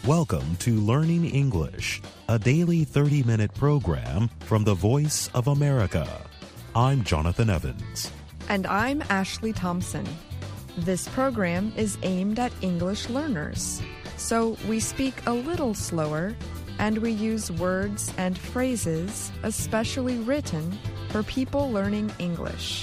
Welcome to Learning English, a daily 30-minute program from the Voice of America. I'm Jonathan Evans. And I'm Ashley Thompson. This program is aimed at English learners, so we speak a little slower and we use words and phrases especially written for people learning English.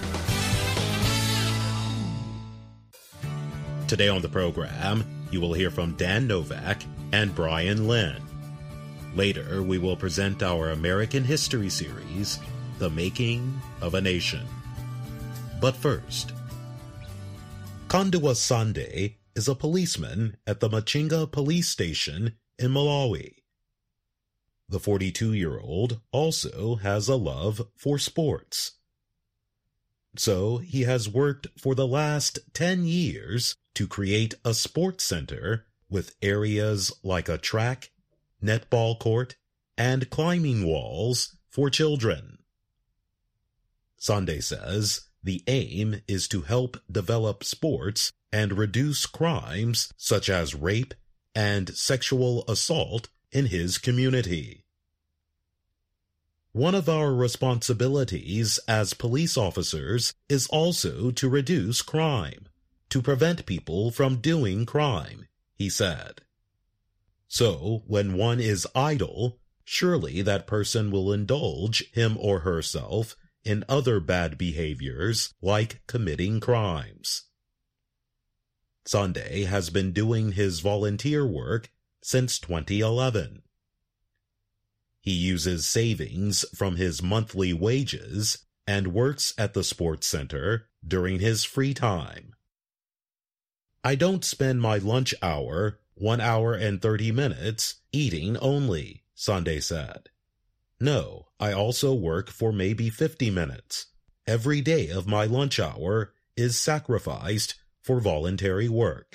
Today on the program, you will hear from Dan Novak and Brian Lynn. Later, we will present our American history series, The Making of a Nation. But first, Kandua Sande is a policeman at the Machinga police station in Malawi. The 42-year-old also has a love for sports. So he has worked for the last 10 years to create a sports center with areas like a track, netball court, and climbing walls for children. Sande says the aim is to help develop sports and reduce crimes such as rape and sexual assault in his community. One of our responsibilities as police officers is also to reduce crime, to prevent people from doing crime, he said. So, when one is idle, surely that person will indulge him or herself in other bad behaviors like committing crimes. Sande has been doing his volunteer work since 2011. He uses savings from his monthly wages and works at the sports center during his free time. I don't spend my lunch hour, 1 hour and 30 minutes, eating only, Sande said. No, I also work for maybe 50 minutes. Every day of my lunch hour is sacrificed for voluntary work.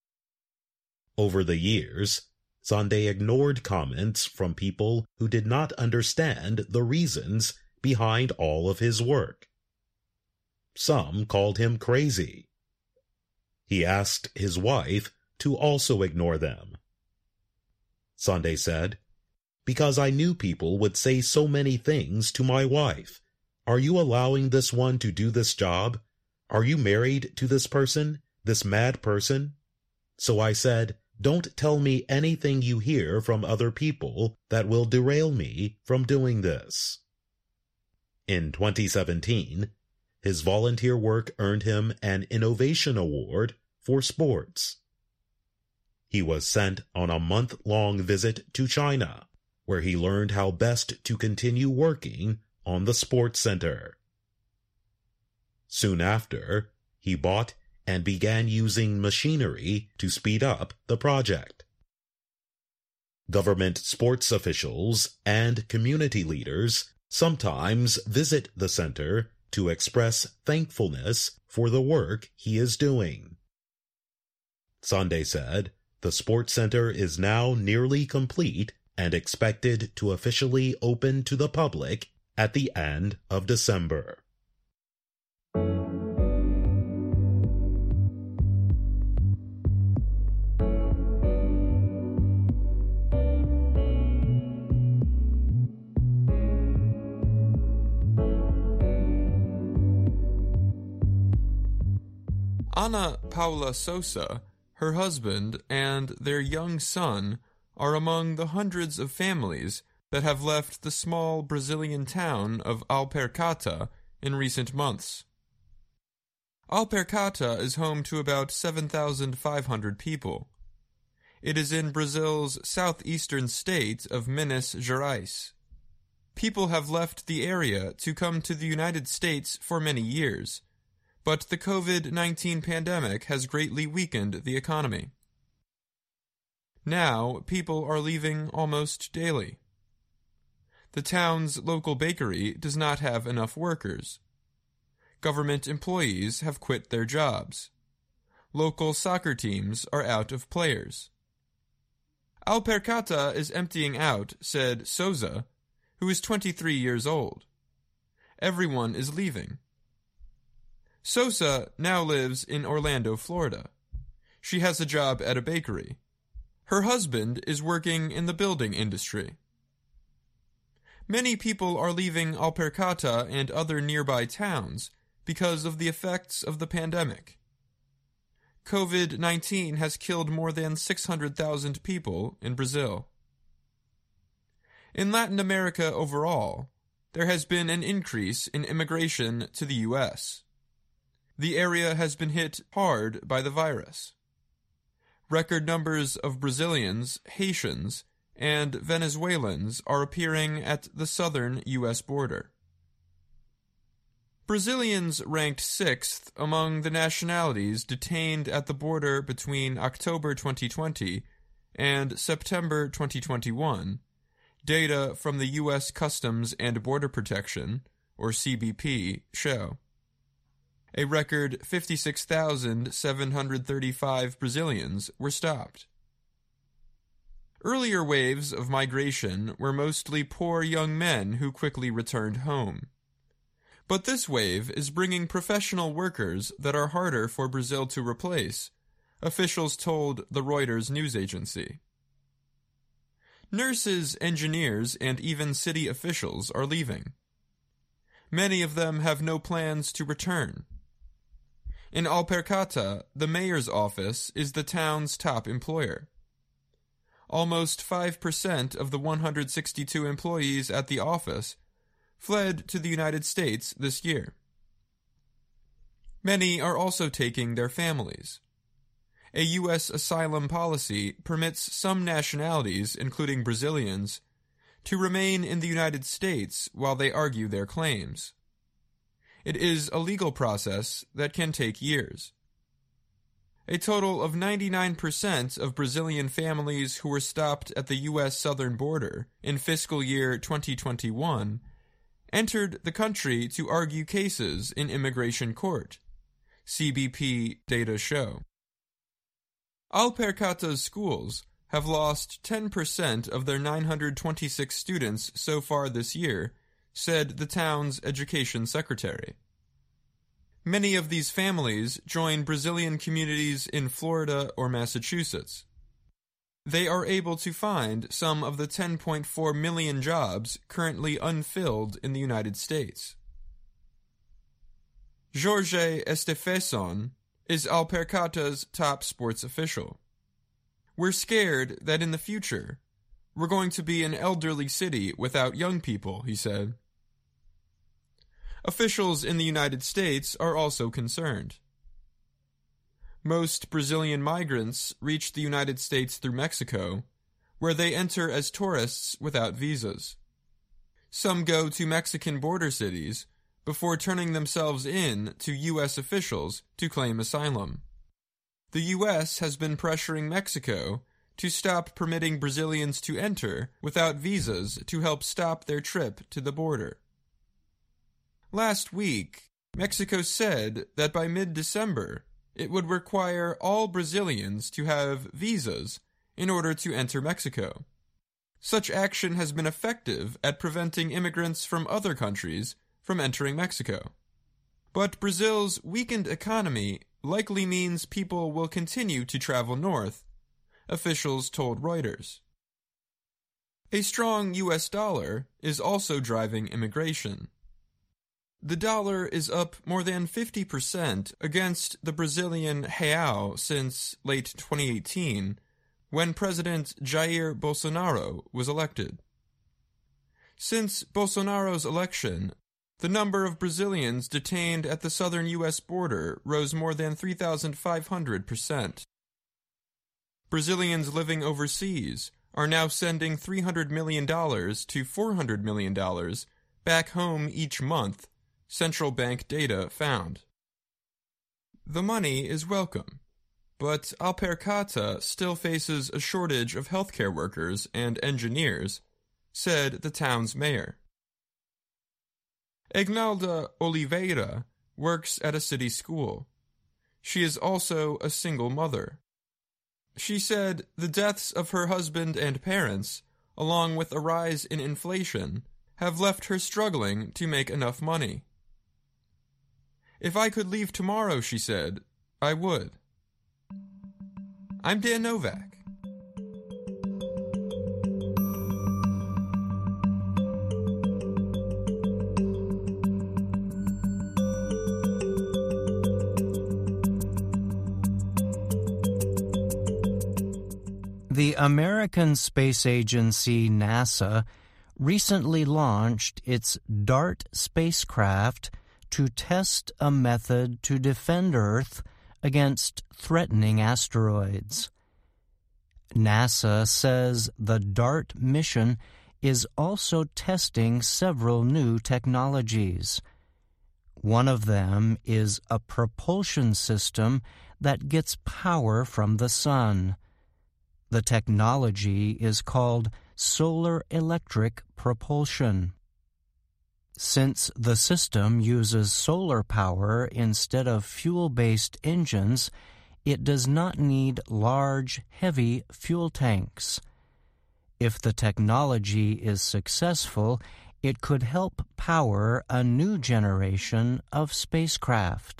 Over the years, Sande ignored comments from people who did not understand the reasons behind all of his work. Some called him crazy. He asked his wife to also ignore them. Sande said, "Because I knew people would say so many things to my wife. Are you allowing this one to do this job? Are you married to this person, this mad person?" So I said, "Don't tell me anything you hear from other people that will derail me from doing this." In 2017, his volunteer work earned him an Innovation Award for sports. He was sent on a month-long visit to China, where he learned how best to continue working on the sports center. Soon after, he bought and began using machinery to speed up the project. Government sports officials and community leaders sometimes visit the center to express thankfulness for the work he is doing. Sande said the sports center is now nearly complete and expected to officially open to the public at the end of December. Ana Paula Sousa, her husband, and their young son are among the hundreds of families that have left the small Brazilian town of Alpercata in recent months. Alpercata is home to about 7,500 people. It is in Brazil's southeastern state of Minas Gerais. People have left the area to come to the United States for many years, but the COVID-19 pandemic has greatly weakened the economy. Now, people are leaving almost daily. The town's local bakery does not have enough workers. Government employees have quit their jobs. Local soccer teams are out of players. Alpercata is emptying out, said Sousa, who is 23 years old. Everyone is leaving. Sousa now lives in Orlando, Florida. She has a job at a bakery. Her husband is working in the building industry. Many people are leaving Alpercata and other nearby towns because of the effects of the pandemic. COVID-19 has killed more than 600,000 people in Brazil. In Latin America overall, there has been an increase in immigration to the U.S. The area has been hit hard by the virus. Record numbers of Brazilians, Haitians, and Venezuelans are appearing at the southern U.S. border. Brazilians ranked 6th among the nationalities detained at the border between October 2020 and September 2021, data from the U.S. Customs and Border Protection, or CBP, show. A record 56,735 Brazilians were stopped. Earlier waves of migration were mostly poor young men who quickly returned home. But this wave is bringing professional workers that are harder for Brazil to replace, officials told the Reuters news agency. Nurses, engineers, and even city officials are leaving. Many of them have no plans to return. In Alpercata, the mayor's office is the town's top employer. Almost 5% of the 162 employees at the office fled to the United States this year. Many are also taking their families. A U.S. asylum policy permits some nationalities, including Brazilians, to remain in the United States while they argue their claims. It is a legal process that can take years. A total of 99% of Brazilian families who were stopped at the U.S. southern border in fiscal year 2021 entered the country to argue cases in immigration court, CBP data show. Alpercata's schools have lost 10% of their 926 students so far this year, said the town's education secretary. Many of these families join Brazilian communities in Florida or Massachusetts. They are able to find some of the 10.4 million jobs currently unfilled in the United States. Jorge Estefesson is Alpercata's top sports official. We're scared that in the future, we're going to be an elderly city without young people, he said. Officials in the United States are also concerned. Most Brazilian migrants reach the United States through Mexico, where they enter as tourists without visas. Some go to Mexican border cities before turning themselves in to U.S. officials to claim asylum. The U.S. has been pressuring Mexico to stop permitting Brazilians to enter without visas to help stop their trip to the border. Last week, Mexico said that by mid-December, it would require all Brazilians to have visas in order to enter Mexico. Such action has been effective at preventing immigrants from other countries from entering Mexico. But Brazil's weakened economy likely means people will continue to travel north, officials told Reuters. A strong U.S. dollar is also driving immigration. The dollar is up more than 50% against the Brazilian real since late 2018, when President Jair Bolsonaro was elected. Since Bolsonaro's election, the number of Brazilians detained at the southern U.S. border rose more than 3,500%. Brazilians living overseas are now sending $300 million to $400 million back home each month, central bank data found. The money is welcome, but Alpercata still faces a shortage of healthcare workers and engineers, said the town's mayor. Ignalda Oliveira works at a city school. She is also a single mother. She said the deaths of her husband and parents, along with a rise in inflation, have left her struggling to make enough money. If I could leave tomorrow, she said, I would. I'm Dan Novak. The American Space Agency, NASA, recently launched its DART spacecraft to test a method to defend Earth against threatening asteroids. NASA says the DART mission is also testing several new technologies. One of them is a propulsion system that gets power from the sun. The technology is called solar electric propulsion. Since the system uses solar power instead of fuel-based engines, it does not need large, heavy fuel tanks. If the technology is successful, it could help power a new generation of spacecraft.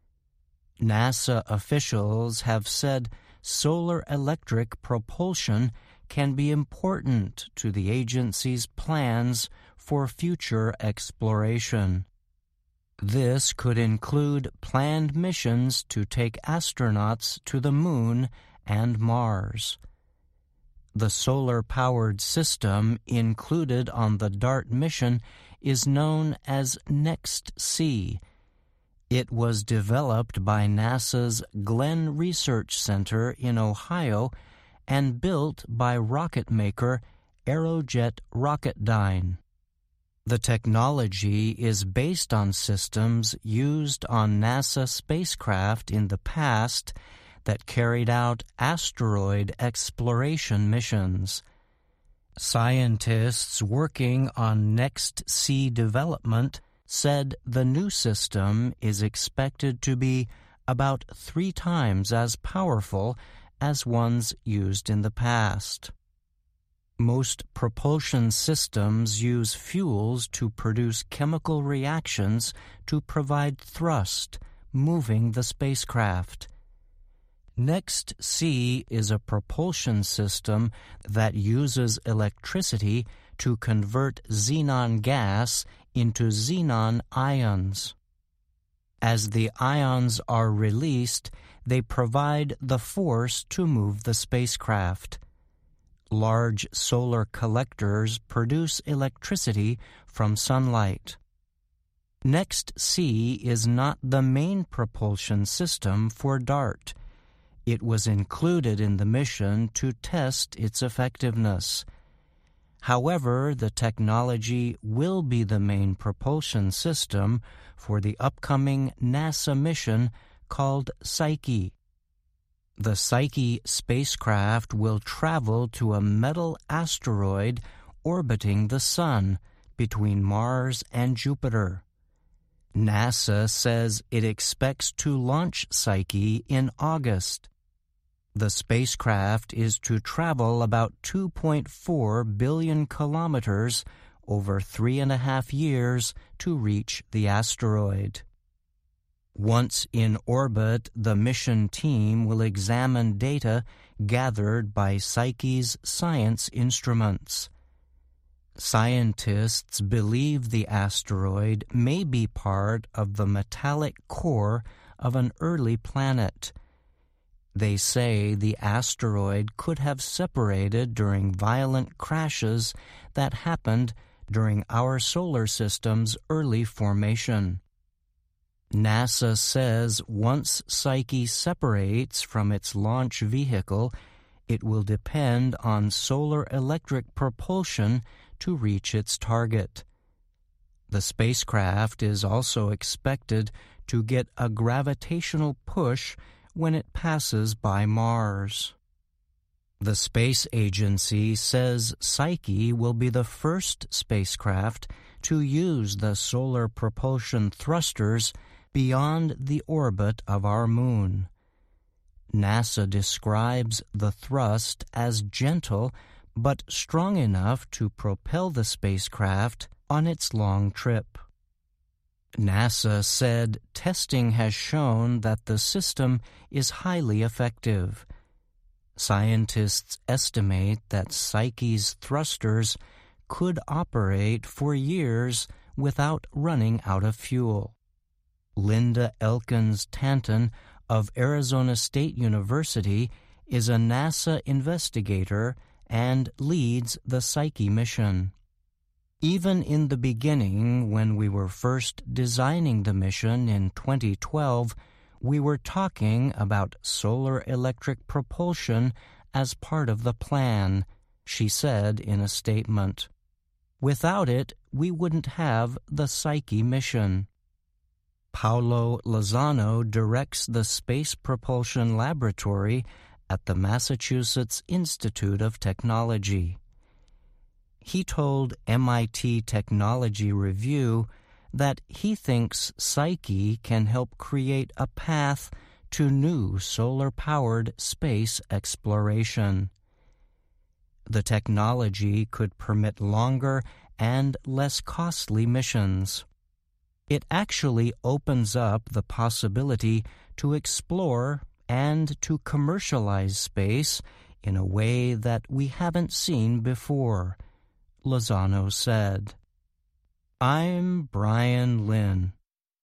NASA officials have said solar electric propulsion can be important to the agency's plans for future exploration. This could include planned missions to take astronauts to the Moon and Mars. The solar-powered system included on the DART mission is known as NEXT-C. It was developed by NASA's Glenn Research Center in Ohio and built by rocket maker Aerojet Rocketdyne. The technology is based on systems used on NASA spacecraft in the past that carried out asteroid exploration missions. Scientists working on NEXT-C development said the new system is expected to be about 3 times as powerful as ones used in the past. Most propulsion systems use fuels to produce chemical reactions to provide thrust, moving the spacecraft. NEXT-C is a propulsion system that uses electricity to convert xenon gas into xenon ions. As the ions are released, they provide the force to move the spacecraft. Large solar collectors produce electricity from sunlight. NEXT-C is not the main propulsion system for DART. It was included in the mission to test its effectiveness. However, the technology will be the main propulsion system for the upcoming NASA mission called Psyche. The Psyche spacecraft will travel to a metal asteroid orbiting the Sun between Mars and Jupiter. NASA says it expects to launch Psyche in August. The spacecraft is to travel about 2.4 billion kilometers over 3.5 years to reach the asteroid. Once in orbit, the mission team will examine data gathered by Psyche's science instruments. Scientists believe the asteroid may be part of the metallic core of an early planet. They say the asteroid could have separated during violent crashes that happened during our solar system's early formation. NASA says once Psyche separates from its launch vehicle, it will depend on solar electric propulsion to reach its target. The spacecraft is also expected to get a gravitational push when it passes by Mars. The space agency says Psyche will be the first spacecraft to use the solar propulsion thrusters beyond the orbit of our moon. NASA describes the thrust as gentle but strong enough to propel the spacecraft on its long trip. NASA said testing has shown that the system is highly effective. Scientists estimate that Psyche's thrusters could operate for years without running out of fuel. Linda Elkins Tanton of Arizona State University is a NASA investigator and leads the Psyche mission. Even in the beginning, when we were first designing the mission in 2012, we were talking about solar electric propulsion as part of the plan, she said in a statement. Without it, we wouldn't have the Psyche mission. Paolo Lozano directs the Space Propulsion Laboratory at the Massachusetts Institute of Technology. He told MIT Technology Review that he thinks Psyche can help create a path to new solar-powered space exploration. The technology could permit longer and less costly missions. It actually opens up the possibility to explore and to commercialize space in a way that we haven't seen before, Lozano said. I'm Brian Lynn.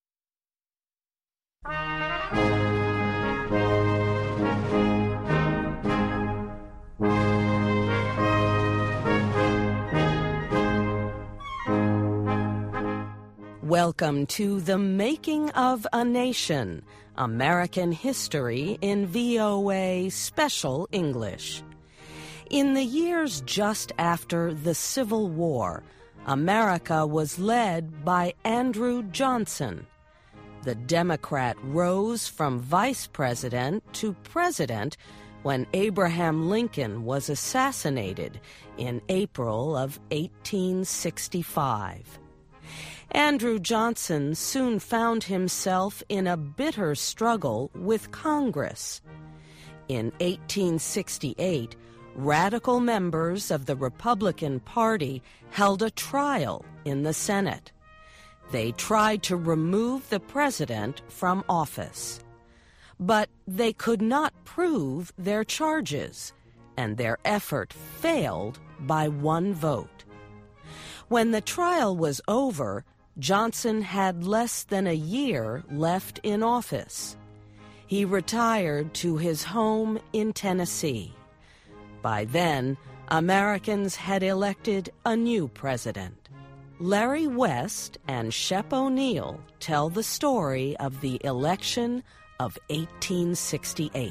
Welcome to The Making of a Nation, American History in VOA Special English. In the years just after the Civil War, America was led by Andrew Johnson. The Democrat rose from vice president to president when Abraham Lincoln was assassinated in April of 1865. Andrew Johnson soon found himself in a bitter struggle with Congress. In 1868, radical members of the Republican Party held a trial in the Senate. They tried to remove the president from office. But they could not prove their charges, and their effort failed by one vote. When the trial was over, Johnson had less than a year left in office. He retired to his home in Tennessee. By then, Americans had elected a new president. Larry West and Shep O'Neill tell the story of the election of 1868.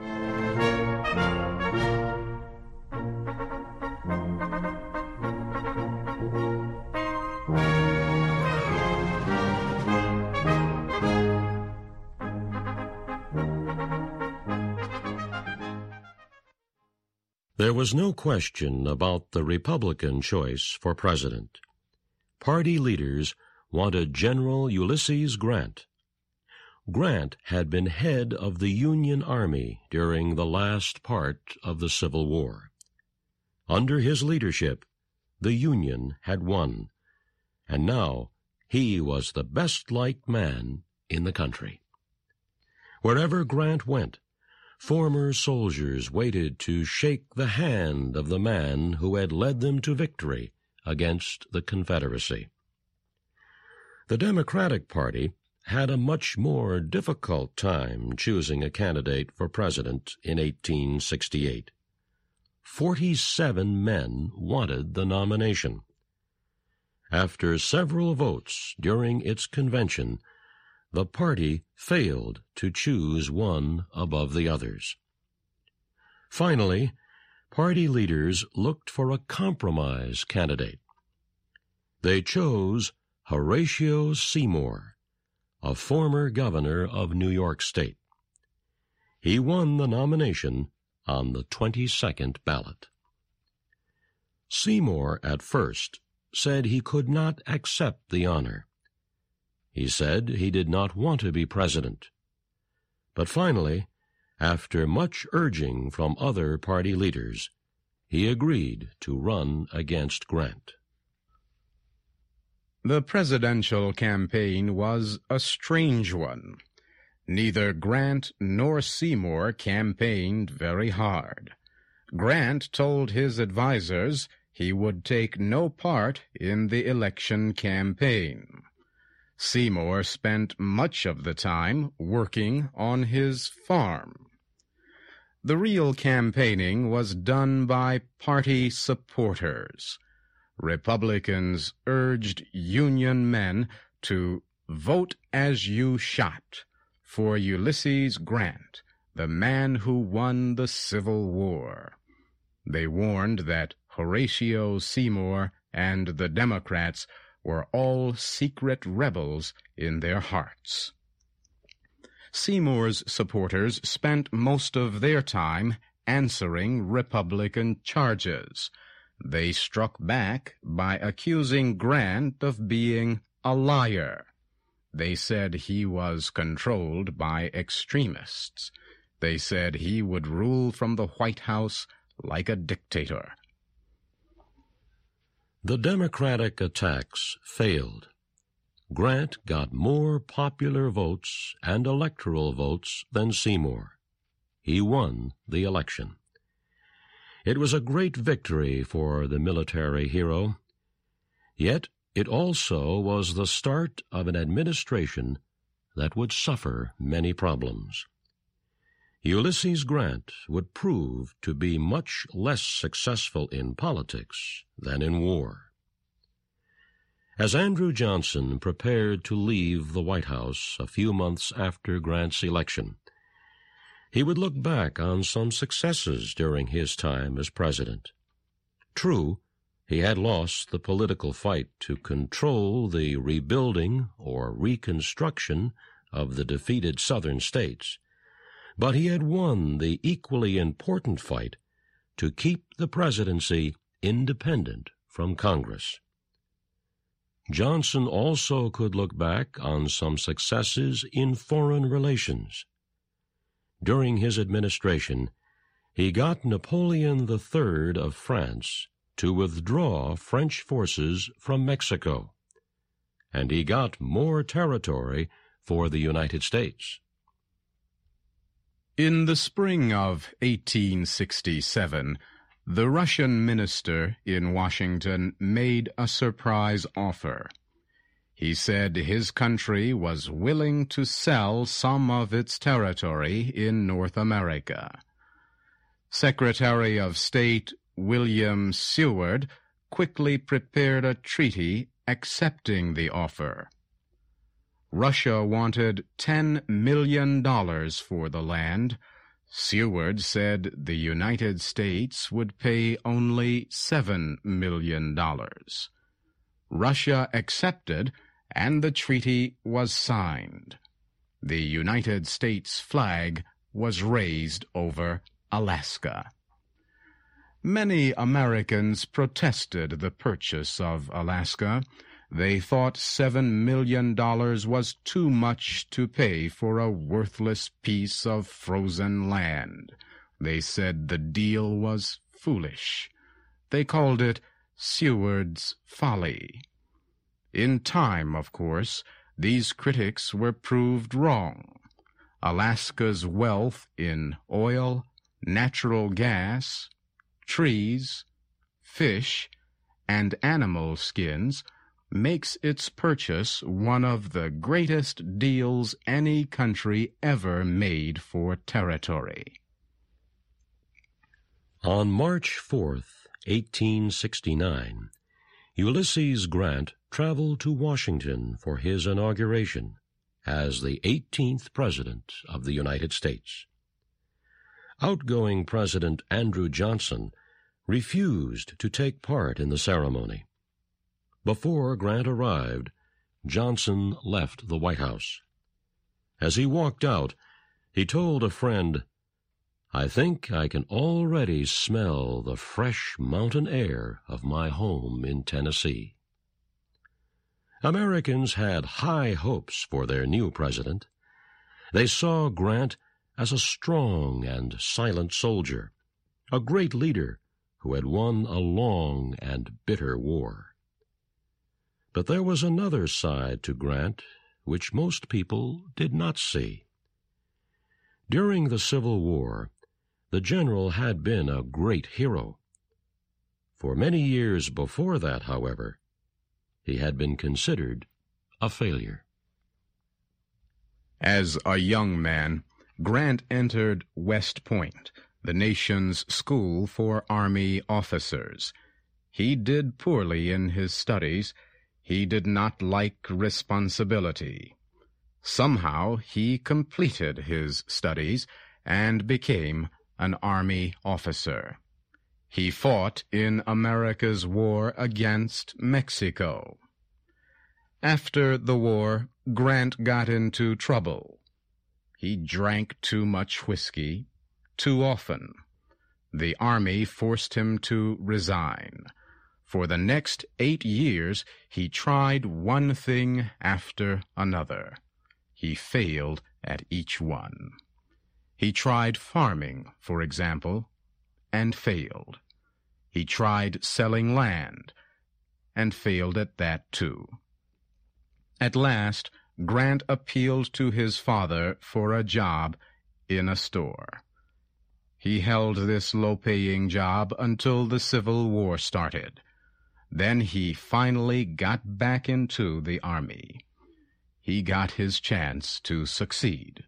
There was no question about the Republican choice for president. Party leaders wanted General Ulysses Grant. Grant had been head of the Union Army during the last part of the Civil War. Under his leadership, the Union had won, and now he was the best-liked man in the country. Wherever Grant went, former soldiers waited to shake the hand of the man who had led them to victory against the Confederacy. The Democratic Party had a much more difficult time choosing a candidate for president in 1868. 47 men wanted the nomination. After several votes during its convention, the party failed to choose one above the others. Finally, party leaders looked for a compromise candidate. They chose Horatio Seymour, a former governor of New York State. He won the nomination on the 22nd ballot. Seymour, at first, said he could not accept the honor. He said he did not want to be president. But finally, after much urging from other party leaders, he agreed to run against Grant. The presidential campaign was a strange one. Neither Grant nor Seymour campaigned very hard. Grant told his advisers he would take no part in the election campaign. Seymour spent much of the time working on his farm. The real campaigning was done by party supporters. Republicans urged Union men to vote as you shot for Ulysses Grant, the man who won the Civil War. They warned that Horatio Seymour and the Democrats were all secret rebels in their hearts. Seymour's supporters spent most of their time answering Republican charges. They struck back by accusing Grant of being a liar. They said he was controlled by extremists. They said he would rule from the White House like a dictator. The Democratic attacks failed. Grant got more popular votes and electoral votes than Seymour. He won the election. It was a great victory for the military hero, yet it also was the start of an administration that would suffer many problems. Ulysses Grant would prove to be much less successful in politics than in war. As Andrew Johnson prepared to leave the White House a few months after Grant's election, he would look back on some successes during his time as president. True, he had lost the political fight to control the rebuilding or reconstruction of the defeated Southern states, but he had won the equally important fight to keep the presidency independent from Congress. Johnson also could look back on some successes in foreign relations. During his administration, he got Napoleon III of France to withdraw French forces from Mexico, and he got more territory for the United States. In the spring of 1867, the Russian minister in Washington made a surprise offer. He said his country was willing to sell some of its territory in North America. Secretary of State William Seward quickly prepared a treaty accepting the offer. Russia wanted $10 million for the land. Seward said the United States would pay only $7 million. Russia accepted, and the treaty was signed. The United States flag was raised over Alaska. Many Americans protested the purchase of Alaska. They thought $7 million was too much to pay for a worthless piece of frozen land. They said the deal was foolish. They called it Seward's folly. In time, of course, these critics were proved wrong. Alaska's wealth in oil, natural gas, trees, fish, and animal skins makes its purchase one of the greatest deals any country ever made for territory. On March 4th, 1869, Ulysses Grant traveled to Washington for his inauguration as the 18th President of the United States. Outgoing President Andrew Johnson refused to take part in the ceremony. Before Grant arrived, Johnson left the White House. As he walked out, he told a friend, "I think I can already smell the fresh mountain air of my home in Tennessee." Americans had high hopes for their new president. They saw Grant as a strong and silent soldier, a great leader who had won a long and bitter war. But there was another side to Grant which most people did not see. During the Civil War, the general had been a great hero. For many years before that, however, he had been considered a failure. As a young man, Grant entered West Point, the nation's school for army officers. He did poorly in his studies. He did not like responsibility. Somehow he completed his studies and became an army officer. He fought in America's war against Mexico. After the war, Grant got into trouble. He drank too much whiskey, too often. The Army forced him to resign. For the next 8 years, he tried one thing after another. He failed at each one. He tried farming, for example, and failed. He tried selling land, and failed at that too. At last, Grant appealed to his father for a job in a store. He held this low-paying job until the Civil War started. Then he finally got back into the Army. He got his chance to succeed.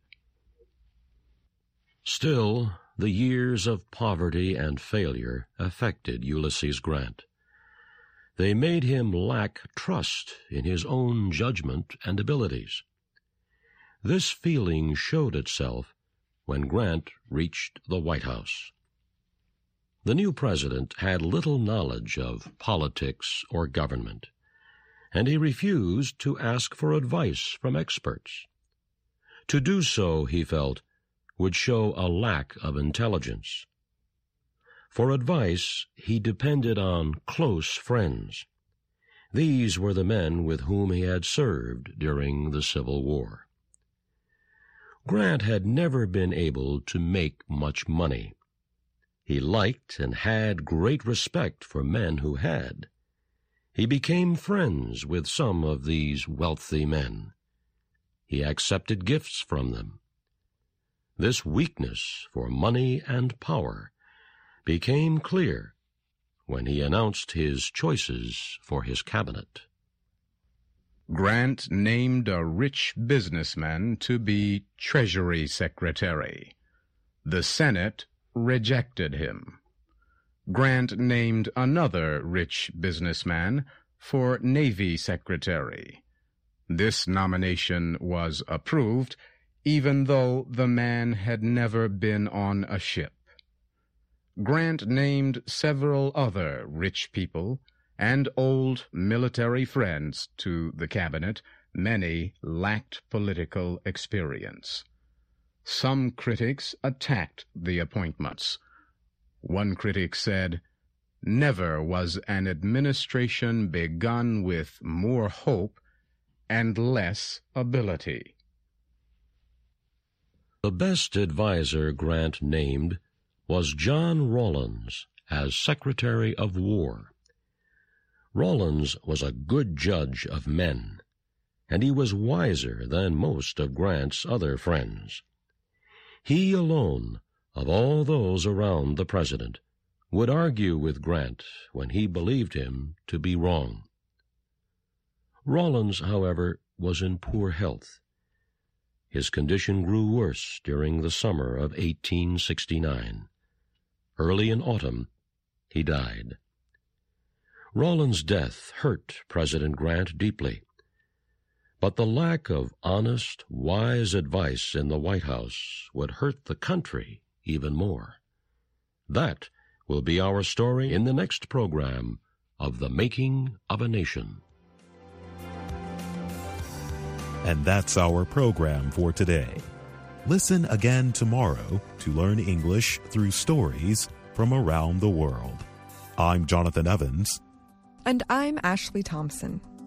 Still, the years of poverty and failure affected Ulysses Grant. They made him lack trust in his own judgment and abilities. This feeling showed itself when Grant reached the White House. The new president had little knowledge of politics or government, and he refused to ask for advice from experts. To do so, he felt, would show a lack of intelligence. For advice, he depended on close friends. These were the men with whom he had served during the Civil War. Grant had never been able to make much money. He liked and had great respect for men who had. He became friends with some of these wealthy men. He accepted gifts from them. This weakness for money and power became clear when he announced his choices for his cabinet. Grant named a rich businessman to be Treasury Secretary. The Senate rejected him. Grant named another rich businessman for Navy Secretary. This nomination was approved, even though the man had never been on a ship. Grant named several other rich people and old military friends to the cabinet. Many lacked political experience. Some critics attacked the appointments. One critic said, "Never was an administration begun with more hope and less ability." The best adviser Grant named was John Rawlins as Secretary of War. Rawlins was a good judge of men, and he was wiser than most of Grant's other friends. He alone, of all those around the president, would argue with Grant when he believed him to be wrong. Rawlins, however, was in poor health. His condition grew worse during the summer of 1869. Early in autumn, he died. Rawlins' death hurt President Grant deeply, but the lack of honest, wise advice in the White House would hurt the country even more. That will be our story in the next program of The Making of a Nation. And that's our program for today. Listen again tomorrow to learn English through stories from around the world. I'm Jonathan Evans. And I'm Ashley Thompson.